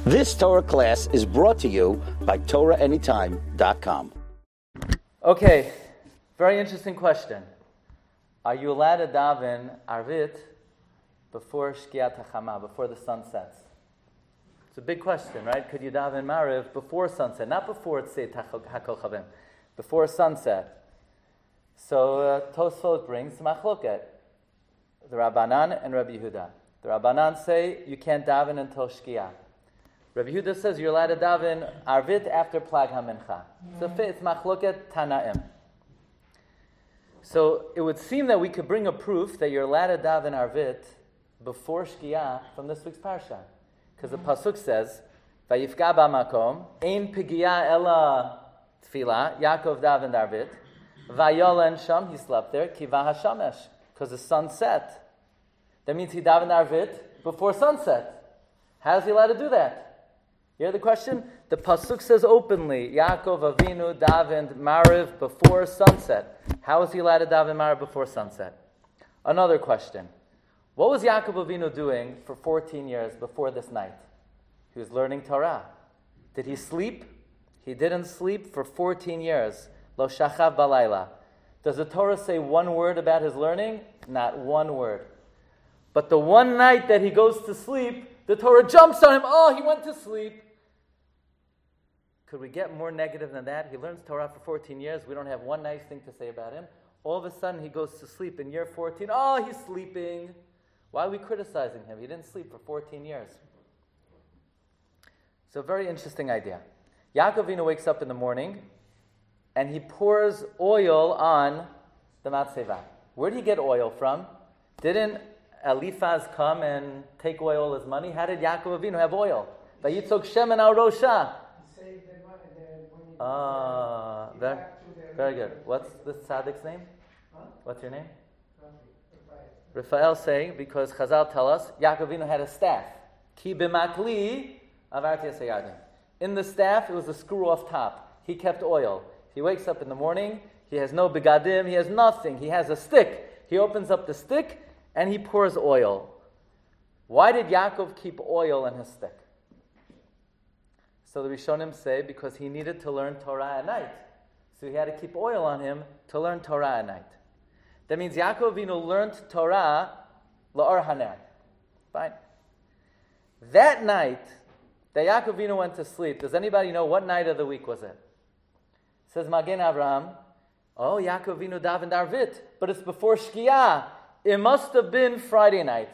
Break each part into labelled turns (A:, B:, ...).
A: This Torah class is brought to you by TorahAnytime.com.
B: Okay, very interesting question. Are you allowed to daven Arvit before Shkiat HaChama, before the sun sets? It's a big question, right? Could you daven Mariv before sunset? Not before it's Tzeit HaKochavim, before sunset. So Tosfot brings Machloket, the Rabbanan and Rabbi Yehuda. The Rabbanan say you can't daven until Shkiah. Rabbi Yehuda says you're allowed to daven Arvit after Plag HaMincha. So it's Machloket Tanaim. So it would seem that we could bring a proof that you're allowed to daven Arvit before Shkiah from this week's parsha. Because the Pasuk says, Vayifka ba'makom, ein pigia ela tefila, Yaakov davened Arvit, Vayolen sham, he slept there, kiva hashamesh, because the sun set. That means he davened Arvit before sunset. How is he allowed to do that? You hear the question? The Pasuk says openly, Yaakov Avinu davened Mariv before sunset. How is he allowed to daven Mariv before sunset? Another question. What was Yaakov Avinu doing for 14 years before this night? He was learning Torah. Did he sleep? He didn't sleep for 14 years. Lo shachav balayla. Does the Torah say one word about his learning? Not one word. But the one night that he goes to sleep, the Torah jumps on him. Oh, he went to sleep. Could we get more negative than that? He learns Torah for 14 years. We don't have one nice thing to say about him. All of a sudden, he goes to sleep in year 14. Oh, he's sleeping. Why are we criticizing him? He didn't sleep for 14 years. So, very interesting idea. Yaakov Avinu wakes up in the morning, and he pours oil on the matzeva. Where did he get oil from? Didn't Eliphaz come and take away all his money? How did Yaakov Avinu have oil? Vayitzok shemen al rosha. Very good. What's the tzaddik's name? What's your name? Raphael saying, because Chazal tell us, Yaakov Avinu had a staff. Ki b'makli avarti asayardim. In the staff, it was a screw off top. He kept oil. He wakes up in the morning, he has no begadim, he has nothing. He has a stick. He opens up the stick, and he pours oil. Why did Yaakov keep oil in his stick? So the Rishonim say because he needed to learn Torah at night. So he had to keep oil on him to learn Torah at night. That means Yaakov Avinu learned Torah la'or haner. Fine. That night that Yaakov Avinu went to sleep, does anybody know what night of the week was it? Says Magen Avraham, oh, Yaakov Avinu davened Arvit, but it's before Shkiah. It must have been Friday night.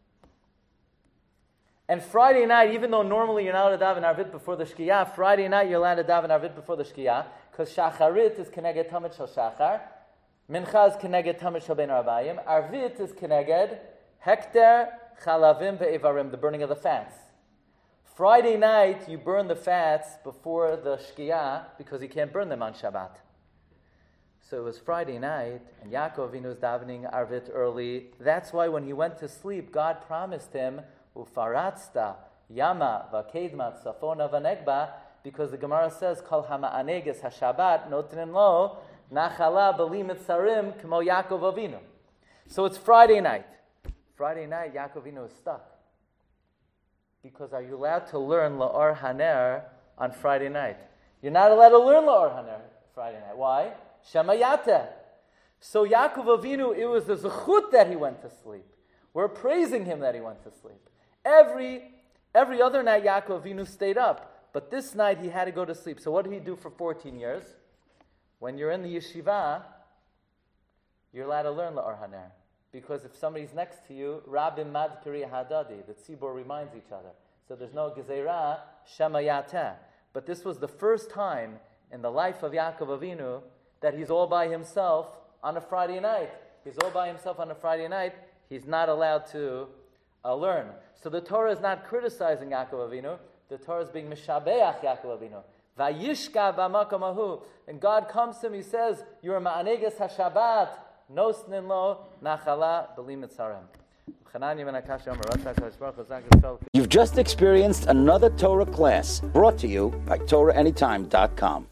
B: And Friday night, even though normally you're not allowed to daven Arvit before the Shkiah, Friday night you're allowed to daven Arvit before the Shkiah, because Shacharit is Keneged Tamid Shel Shachar, Mincha is Keneged Tamid Shel Ben Arbayim, Arvit is Keneged Hekter Chalavim Ve'evarim, the burning of the fats. Friday night you burn the fats before the Shkiah, because you can't burn them on Shabbat. So it was Friday night, and Yaakov Avinu was davening Arvit early. That's why when he went to sleep, God promised him, Ufaratzta Yama Vakedma Safona Vanegba, because the Gemara says, Kol Hama'aneges HaShabbat Notrin Lo Nachala Bali Mitzarim Kmo Yaakov Avinu. So it's Friday night. Friday night, Yaakov Avinu is stuck. Because are you allowed to learn La'or Haner on Friday night? You're not allowed to learn La'or Haner Friday night. Why? Shemayate. So Yaakov Avinu, it was the zechut that he went to sleep. We're praising him that he went to sleep. Every other night Yaakov Avinu stayed up, but this night he had to go to sleep. So what did he do for 14 years? When you're in the yeshiva, you're allowed to learn La'or Haner. Because if somebody's next to you, Rabim Mad Piri Hadadi, the tzibur reminds each other. So there's no Gezerah, Shemayateh. But this was the first time in the life of Yaakov Avinu that he's all by himself on a Friday night. He's all by himself on a Friday night. He's not allowed to learn. So the Torah is not criticizing Yaakov Avinu. The Torah is being mishabeach Yaakov Avinu. Vayishka b'makom ahu. And God comes to him, he says, you're ma'aneges HaShabbat, nosnin lo nachala b'li mitzarim.
A: You've just experienced another Torah class brought to you by TorahAnytime.com.